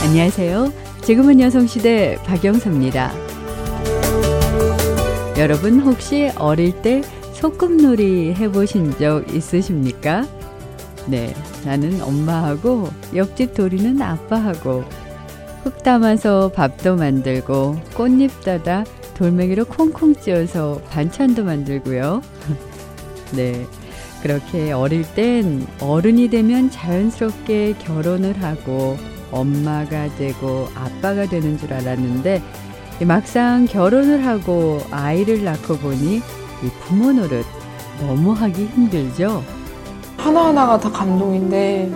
안녕하세요. 지금은 여성시대 박영서입니다. 여러분 혹시 어릴 때 소꿉놀이 해보신 적 있으십니까? 네, 나는 엄마하고 옆집 도리는 아빠하고 흙 담아서 밥도 만들고 꽃잎 따다 돌멩이로 콩콩 찧어서 반찬도 만들고요. 네, 그렇게 어릴 땐 어른이 되면 자연스럽게 결혼을 하고 엄마가 되고 아빠가 되는 줄 알았는데 막상 결혼을 하고 아이를 낳고 보니 이 부모 노릇 너무 하기 힘들죠. 하나하나가 다 감동인데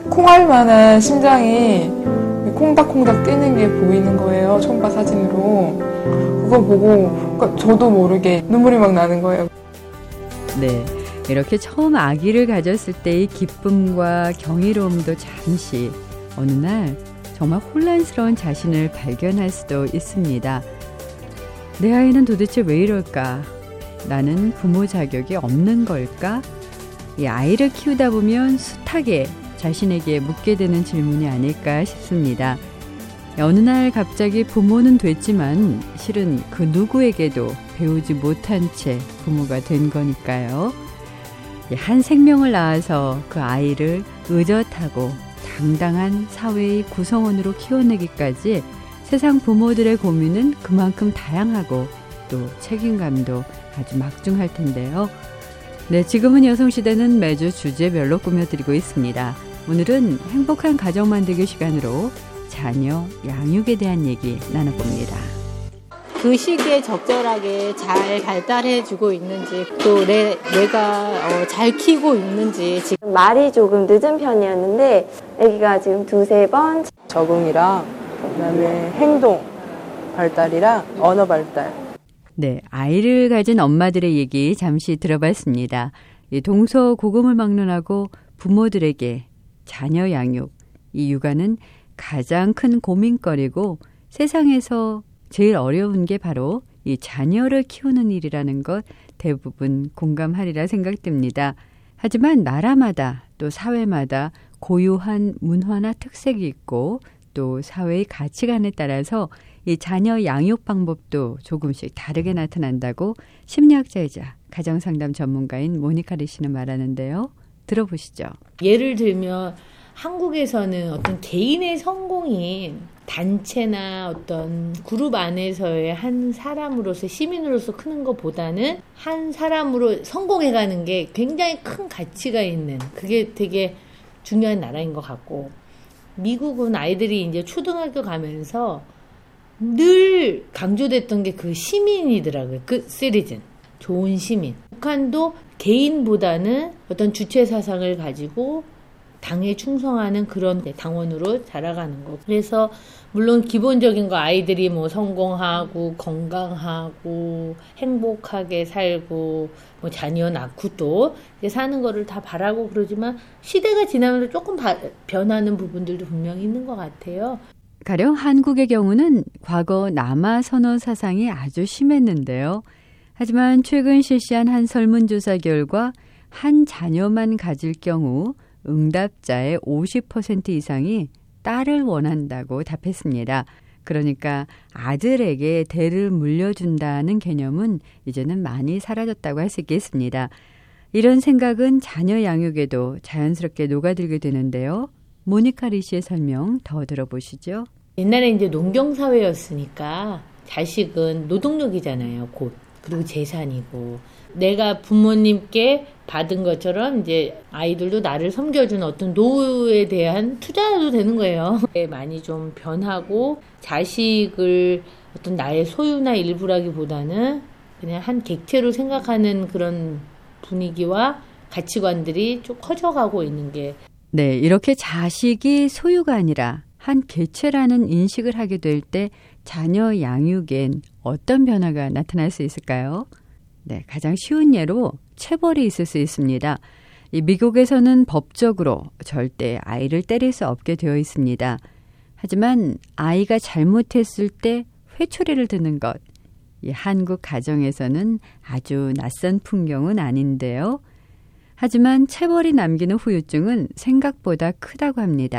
콩알만한 심장이 콩닥콩닥 뛰는 게 보이는 거예요. 초음파 사진으로. 그거 보고 저도 모르게 눈물이 막 나는 거예요. 네, 이렇게 처음 아기를 가졌을 때의 기쁨과 경이로움도 잠시 어느 날 정말 혼란스러운 자신을 발견할 수도 있습니다. 내 아이는 도대체 왜 이럴까? 나는 부모 자격이 없는 걸까? 이 아이를 키우다 보면 숱하게 자신에게 묻게 되는 질문이 아닐까 싶습니다. 어느 날 갑자기 부모는 됐지만 실은 그 누구에게도 배우지 못한 채 부모가 된 거니까요. 한 생명을 낳아서 그 아이를 의젓하고 당당한 사회의 구성원으로 키워내기까지 세상 부모들의 고민은 그만큼 다양하고 또 책임감도 아주 막중할 텐데요. 네, 지금은 여성시대는 매주 주제별로 꾸며드리고 있습니다. 오늘은 행복한 가정 만들기 시간으로 자녀 양육에 대한 얘기 나눠봅니다. 그 시기에 적절하게 잘 발달해주고 있는지 또 내가 잘 키우고 있는지. 지금 말이 조금 늦은 편이었는데 아기가 지금 2-3번 적응이랑 그다음에 행동 발달이랑 언어 발달. 네, 아이를 가진 엄마들의 얘기 잠시 들어봤습니다. 이 동서고금을 막론하고 부모들에게 자녀 양육, 이 육아는 가장 큰 고민거리고 세상에서 제일 어려운 게 바로 이 자녀를 키우는 일이라는 것 대부분 공감하리라 생각됩니다. 하지만 나라마다 또 사회마다 고유한 문화나 특색이 있고 또 사회의 가치관에 따라서 이 자녀 양육 방법도 조금씩 다르게 나타난다고 심리학자이자 가정상담 전문가인 모니카 리 씨는 말하는데요. 들어보시죠. 예를 들면 한국에서는 어떤 개인의 성공이 단체나 어떤 그룹 안에서의 한 사람으로서 시민으로서 크는 것보다는 한 사람으로 성공해가는 게 굉장히 큰 가치가 있는, 그게 되게 중요한 나라인 것 같고, 미국은 아이들이 이제 초등학교 가면서 늘 강조됐던 게 그 시민이더라고요. 그 시리즌, 좋은 시민. 북한도 개인보다는 어떤 주체 사상을 가지고 당에 충성하는 그런 당원으로 자라가는 거. 그래서 물론 기본적인 거 아이들이 뭐 성공하고 건강하고 행복하게 살고 뭐 자녀 낳고 또 사는 거를 다 바라고 그러지만 시대가 지나면서 조금 변하는 부분들도 분명히 있는 것 같아요. 가령 한국의 경우는 과거 남아 선호 사상이 아주 심했는데요. 하지만 최근 실시한 한 설문조사 결과 한 자녀만 가질 경우 응답자의 50% 이상이 딸을 원한다고 답했습니다. 그러니까 아들에게 대를 물려준다는 개념은 이제는 많이 사라졌다고 할 수 있겠습니다. 이런 생각은 자녀 양육에도 자연스럽게 녹아들게 되는데요. 모니카 리 씨의 설명 더 들어보시죠. 옛날에 이제 농경사회였으니까 자식은 노동력이잖아요, 곧. 그리고 재산이고. 내가 부모님께 받은 것처럼 이제 아이들도 나를 섬겨주는 어떤 노후에 대한 투자도 되는 거예요. 많이 좀 변하고 자식을 어떤 나의 소유나 일부라기보다는 그냥 한 객체로 생각하는 그런 분위기와 가치관들이 좀 커져가고 있는 게. 네, 이렇게 자식이 소유가 아니라 한 개체라는 인식을 하게 될 때 자녀 양육엔 어떤 변화가 나타날 수 있을까요? 네, 가장 쉬운 예로 체벌이 있을 수 있습니다. 이 미국에서는 법적으로 절대 아이를 때릴 수 없게 되어 있습니다. 하지만 아이가 잘못했을 때 회초리를 드는 것, 이 한국 가정에서는 아주 낯선 풍경은 아닌데요. 하지만 체벌이 남기는 후유증은 생각보다 크다고 합니다.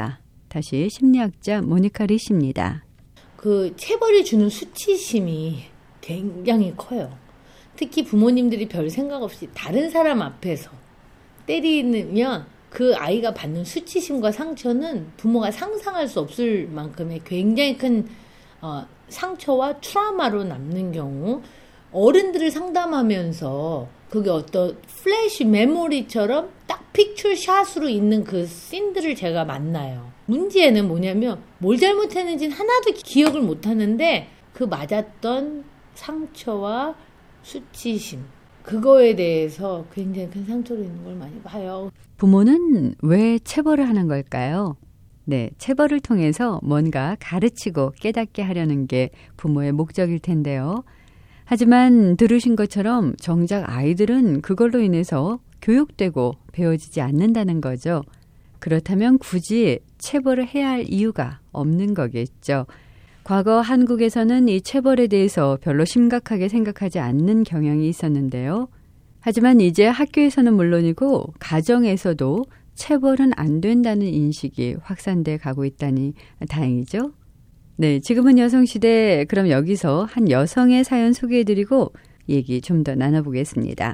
다시 심리학자 모니카 리씨입니다. 그 체벌이 주는 수치심이 굉장히 커요. 특히 부모님들이 별 생각 없이 다른 사람 앞에서 때리면 그 아이가 받는 수치심과 상처는 부모가 상상할 수 없을 만큼의 굉장히 큰 상처와 트라우마로 남는 경우, 어른들을 상담하면서 그게 어떤 플래시 메모리처럼 딱 픽처 샷으로 있는 그 씬들을 제가 만나요. 문제는 뭐냐면 뭘 잘못했는지는 하나도 기억을 못하는데 그 맞았던 상처와 수치심, 그거에 대해서 굉장히 큰 상처로 있는 걸 많이 봐요. 부모는 왜 체벌을 하는 걸까요? 네, 체벌을 통해서 뭔가 가르치고 깨닫게 하려는 게 부모의 목적일 텐데요. 하지만 들으신 것처럼 정작 아이들은 그걸로 인해서 교육되고 배워지지 않는다는 거죠. 그렇다면 굳이 체벌을 해야 할 이유가 없는 거겠죠. 과거 한국에서는 이 체벌에 대해서 별로 심각하게 생각하지 않는 경향이 있었는데요. 하지만 이제 학교에서는 물론이고 가정에서도 체벌은 안 된다는 인식이 확산돼 가고 있다니 다행이죠. 네, 지금은 여성시대. 그럼 여기서 한 여성의 사연 소개해드리고 얘기 좀 더 나눠보겠습니다.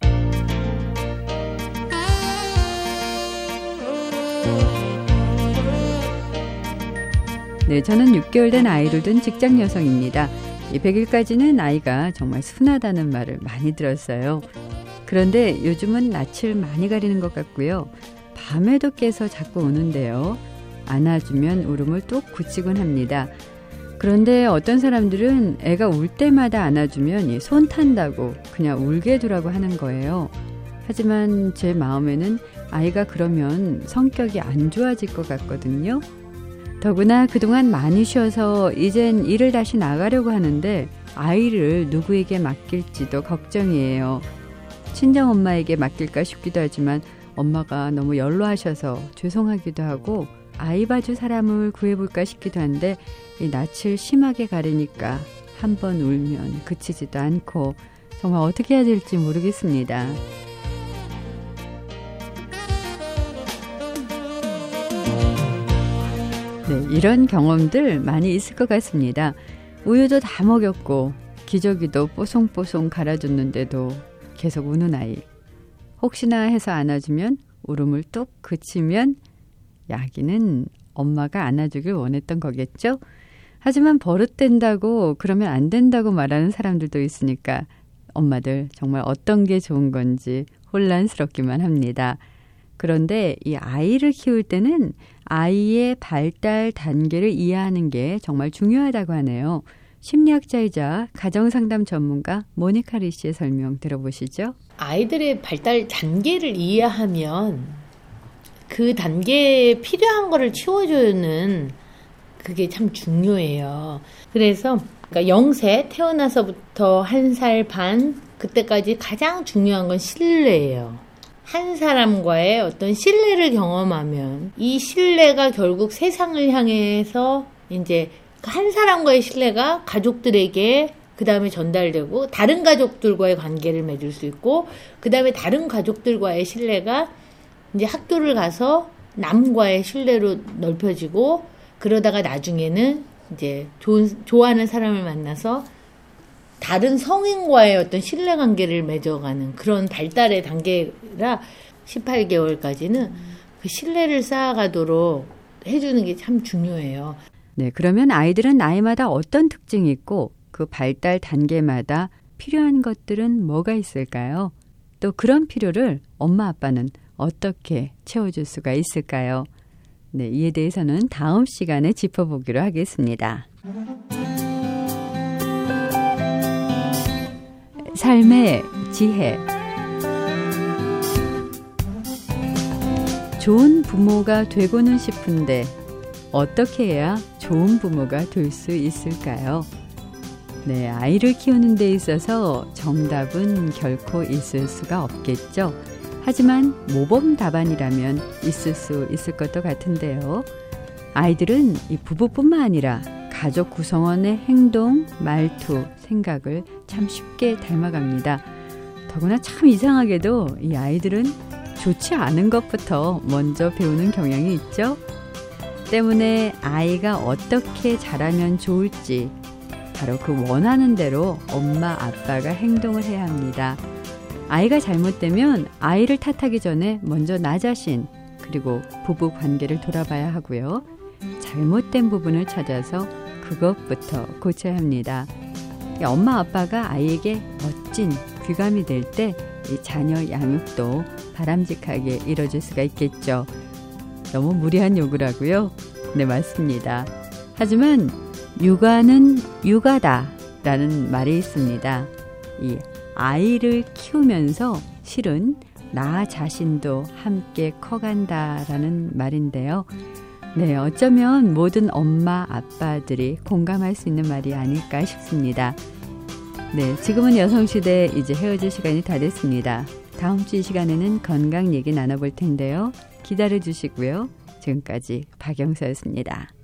네, 저는 6개월 된 아이를 둔 직장 여성입니다. 100일까지는 아이가 정말 순하다는 말을 많이 들었어요. 그런데 요즘은 낯을 많이 가리는 것 같고요. 밤에도 깨서 자꾸 우는데요. 안아주면 울음을 뚝 그치곤 합니다. 그런데 어떤 사람들은 애가 울 때마다 안아주면 손 탄다고 그냥 울게 두라고 하는 거예요. 하지만 제 마음에는 아이가 그러면 성격이 안 좋아질 것 같거든요. 더구나 그동안 많이 쉬어서 이젠 일을 다시 나가려고 하는데 아이를 누구에게 맡길지도 걱정이에요. 친정엄마에게 맡길까 싶기도 하지만 엄마가 너무 연로하셔서 죄송하기도 하고 아이 봐줄 사람을 구해볼까 싶기도 한데 이 낯을 심하게 가리니까 한 번 울면 그치지도 않고 정말 어떻게 해야 될지 모르겠습니다. 네, 이런 경험들 많이 있을 것 같습니다. 우유도 다 먹였고 기저귀도 뽀송뽀송 갈아줬는데도 계속 우는 아이. 혹시나 해서 안아주면 울음을 뚝 그치면 아기는 엄마가 안아주길 원했던 거겠죠? 하지만 버릇된다고 그러면 안 된다고 말하는 사람들도 있으니까 엄마들 정말 어떤 게 좋은 건지 혼란스럽기만 합니다. 그런데 이 아이를 키울 때는 아이의 발달 단계를 이해하는 게 정말 중요하다고 하네요. 심리학자이자 가정상담 전문가 모니카 리씨의 설명 들어보시죠. 아이들의 발달 단계를 이해하면 그 단계에 필요한 거를 채워주는 그게 참 중요해요. 그래서 그러니까 0세 태어나서부터 1살 반 그때까지 가장 중요한 건 신뢰예요. 한 사람과의 어떤 신뢰를 경험하면 이 신뢰가 결국 세상을 향해서 이제 한 사람과의 신뢰가 가족들에게 그 다음에 전달되고 다른 가족들과의 관계를 맺을 수 있고 그 다음에 다른 가족들과의 신뢰가 이제 학교를 가서 남과의 신뢰로 넓혀지고 그러다가 나중에는 이제 좋아하는 사람을 만나서 다른 성인과의 어떤 신뢰관계를 맺어가는 그런 발달의 단계라 18개월까지는 그 신뢰를 쌓아가도록 해주는 게 참 중요해요. 네, 그러면 아이들은 나이마다 어떤 특징이 있고 그 발달 단계마다 필요한 것들은 뭐가 있을까요? 또 그런 필요를 엄마 아빠는 어떻게 채워줄 수가 있을까요? 네, 이에 대해서는 다음 시간에 짚어보기로 하겠습니다. 삶의 지혜. 좋은 부모가 되고는 싶은데 어떻게 해야 좋은 부모가 될 수 있을까요? 네, 아이를 키우는 데 있어서 정답은 결코 있을 수가 없겠죠. 하지만 모범 답안이라면 있을 수 있을 것도 같은데요. 아이들은 이 부부뿐만 아니라 가족 구성원의 행동, 말투, 생각을 참 쉽게 닮아갑니다. 더구나 참 이상하게도 이 아이들은 좋지 않은 것부터 먼저 배우는 경향이 있죠. 때문에 아이가 어떻게 자라면 좋을지 바로 그 원하는 대로 엄마, 아빠가 행동을 해야 합니다. 아이가 잘못되면 아이를 탓하기 전에 먼저 나 자신 그리고 부부 관계를 돌아봐야 하고요. 잘못된 부분을 찾아서 그것부터 고쳐야 합니다. 엄마, 아빠가 아이에게 멋진 귀감이 될 때 이 자녀 양육도 바람직하게 이뤄질 수가 있겠죠. 너무 무리한 요구라고요? 네, 맞습니다. 하지만 육아는 육아다 라는 말이 있습니다. 이 아이를 키우면서 실은 나 자신도 함께 커간다 라는 말인데요. 네, 어쩌면 모든 엄마, 아빠들이 공감할 수 있는 말이 아닐까 싶습니다. 네, 지금은 여성시대 이제 헤어질 시간이 다 됐습니다. 다음 주 이 시간에는 건강 얘기 나눠볼 텐데요. 기다려 주시고요. 지금까지 박영서였습니다.